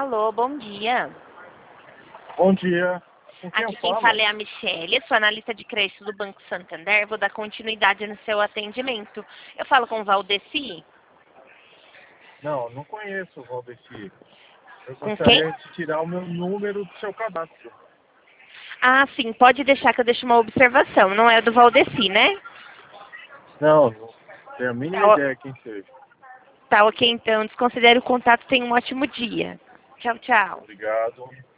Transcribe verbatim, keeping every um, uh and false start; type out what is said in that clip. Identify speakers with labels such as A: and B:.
A: Alô, bom dia.
B: Bom dia. Com quem
A: Aqui
B: eu
A: quem
B: falo?
A: fala é a Michelle, sou analista de crédito do Banco Santander. Vou dar continuidade no seu atendimento. Eu falo com o Valdeci?
B: Não, não conheço o Valdeci. Eu
A: Com quem?
B: gostaria de tirar o meu número do seu cadastro.
A: Ah, sim, pode deixar que eu deixo uma observação. Não é do Valdeci, né?
B: Não, não tenho a mínima
A: Tá, o-
B: ideia quem seja.
A: tá ok, então. Desconsidere o contato. Tenha um ótimo dia. Tchau, tchau.
B: Obrigado.